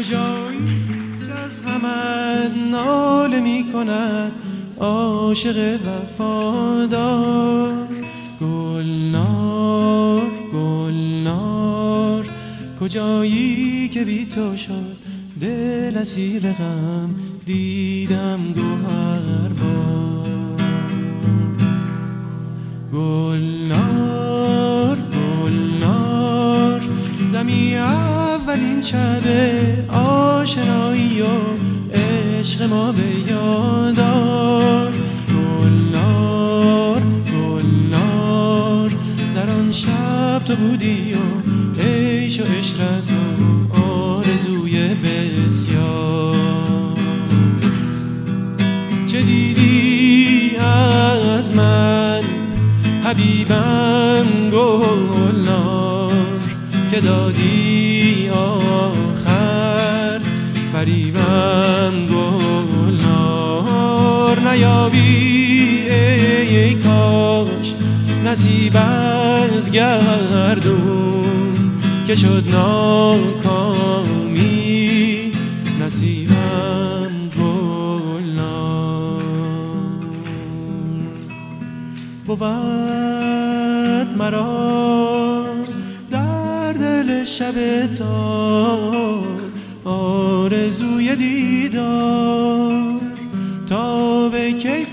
کجایی که از غمت ناله می کند عاشق وفادار؟ گلنار گلنار کجایی که بی تو شد دل اسیر غم دیدم گوهر بار؟ گلنار گلنار دمی اولین شب آشنایی و عشق ما به یادار. گلنار گلنار در آن شب تو بودی و عیش و عشرت و آرزوی بسیار. چه دیدی از من حبیبم گلنار که دادی آخر فریبم گلنار؟ نیابی ای کاش نصیب از گردون که شد ناکامی نصیبم گلنار. بود مرا در دل شب تار آرزوی دیدار، تا به کی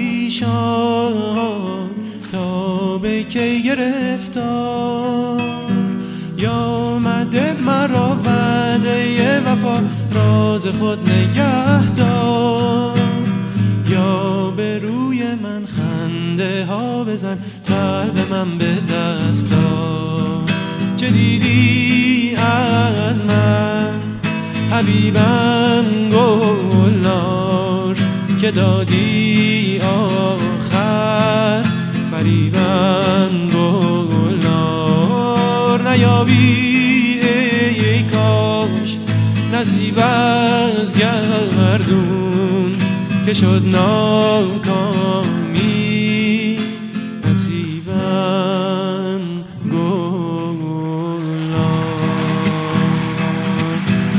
پریشان تا به کی گرفتار. یا مده مرا وعده وفا راز خود نگه دار، یا به روی من خنده ها بزن قلب من به دست دار. چه دیدی از من حبیبم گلنار که دادی آخر فریبم گلنار؟ نیابی ای کاش نصیب از گردون که شد ناکامی نصیبم گلنار.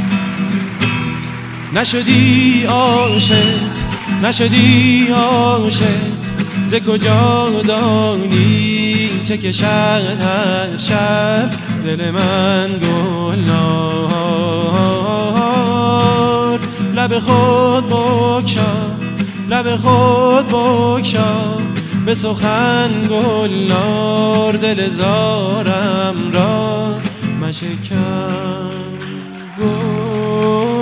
نشدی عاشق ز کجا دانی چه کشد هر شب دل من گلنار؟ لب خود بگشا به سخن گلنار، دل زارم را مشکن گل